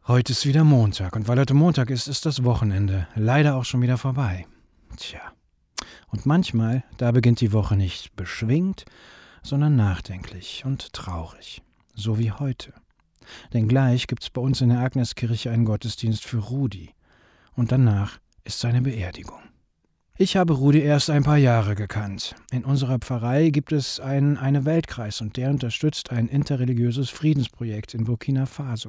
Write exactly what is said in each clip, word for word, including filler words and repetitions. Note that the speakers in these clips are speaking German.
Heute ist wieder Montag und weil heute Montag ist, ist das Wochenende leider auch schon wieder vorbei. Tja, und manchmal, da beginnt die Woche nicht beschwingt, sondern nachdenklich und traurig, so wie heute. Denn gleich gibt's bei uns in der Agneskirche einen Gottesdienst für Rudi und danach ist seine Beerdigung. Ich habe Rudi erst ein paar Jahre gekannt. In unserer Pfarrei gibt es einen eine Weltkreis und der unterstützt ein interreligiöses Friedensprojekt in Burkina Faso.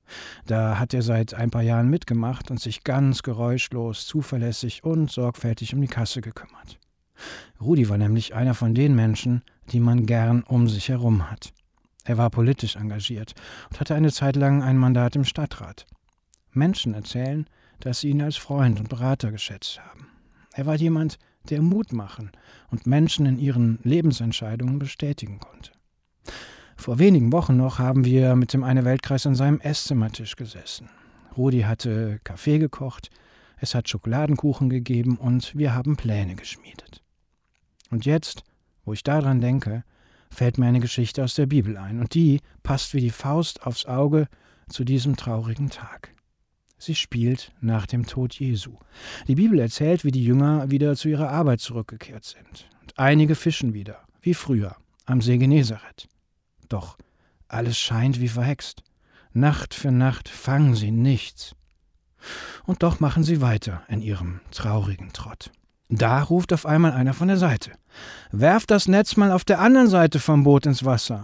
Da hat er seit ein paar Jahren mitgemacht und sich ganz geräuschlos, zuverlässig und sorgfältig um die Kasse gekümmert. Rudi war nämlich einer von den Menschen, die man gern um sich herum hat. Er war politisch engagiert und hatte eine Zeit lang ein Mandat im Stadtrat. Menschen erzählen, dass sie ihn als Freund und Berater geschätzt haben. Er war jemand, der Mut machen und Menschen in ihren Lebensentscheidungen bestätigen konnte. Vor wenigen Wochen noch haben wir mit dem Eine-Weltkreis an seinem Esszimmertisch gesessen. Rudi hatte Kaffee gekocht, es hat Schokoladenkuchen gegeben und wir haben Pläne geschmiedet. Und jetzt, wo ich daran denke, fällt mir eine Geschichte aus der Bibel ein und die passt wie die Faust aufs Auge zu diesem traurigen Tag. Sie spielt nach dem Tod Jesu. Die Bibel erzählt, wie die Jünger wieder zu ihrer Arbeit zurückgekehrt sind. Und einige fischen wieder, wie früher, am See Genezareth. Doch alles scheint wie verhext. Nacht für Nacht fangen sie nichts. Und doch machen sie weiter in ihrem traurigen Trott. Da ruft auf einmal einer von der Seite: »Werft das Netz mal auf der anderen Seite vom Boot ins Wasser.«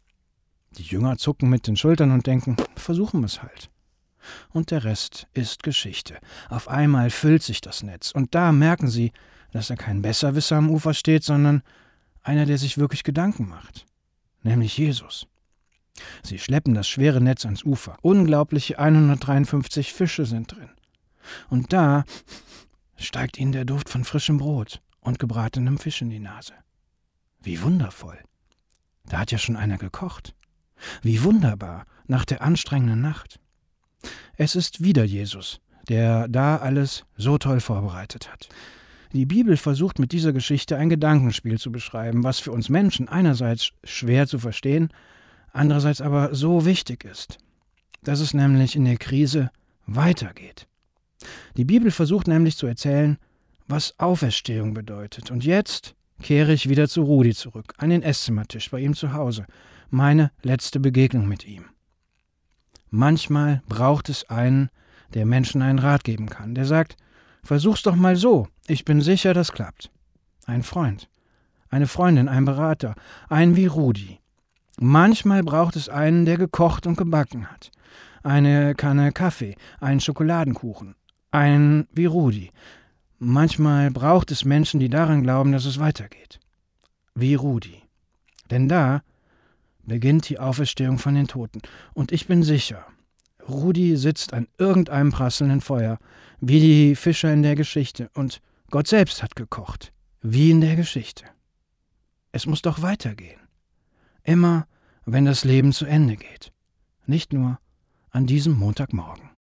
Die Jünger zucken mit den Schultern und denken, versuchen wir es halt. Und der Rest ist Geschichte. Auf einmal füllt sich das Netz und da merken sie, dass da kein Besserwisser am Ufer steht, sondern einer, der sich wirklich Gedanken macht. Nämlich Jesus. Sie schleppen das schwere Netz ans Ufer. Unglaubliche hundertdreiundfünfzig Fische sind drin. Und da steigt ihnen der Duft von frischem Brot und gebratenem Fisch in die Nase. Wie wundervoll. Da hat ja schon einer gekocht. Wie wunderbar nach der anstrengenden Nacht. Es ist wieder Jesus, der da alles so toll vorbereitet hat. Die Bibel versucht mit dieser Geschichte ein Gedankenspiel zu beschreiben, was für uns Menschen einerseits schwer zu verstehen, andererseits aber so wichtig ist, dass es nämlich in der Krise weitergeht. Die Bibel versucht nämlich zu erzählen, was Auferstehung bedeutet. Und jetzt kehre ich wieder zu Rudi zurück, an den Esszimmertisch bei ihm zu Hause, meine letzte Begegnung mit ihm. Manchmal braucht es einen, der Menschen einen Rat geben kann, der sagt: Versuch's doch mal so, ich bin sicher, das klappt. Ein Freund, eine Freundin, ein Berater, ein wie Rudi. Manchmal braucht es einen, der gekocht und gebacken hat. Eine Kanne Kaffee, einen Schokoladenkuchen, ein wie Rudi. Manchmal braucht es Menschen, die daran glauben, dass es weitergeht. Wie Rudi. Denn da beginnt die Auferstehung von den Toten. Und ich bin sicher, Rudi sitzt an irgendeinem prasselnden Feuer, wie die Fischer in der Geschichte. Und Gott selbst hat gekocht, wie in der Geschichte. Es muss doch weitergehen. Immer, wenn das Leben zu Ende geht. Nicht nur an diesem Montagmorgen.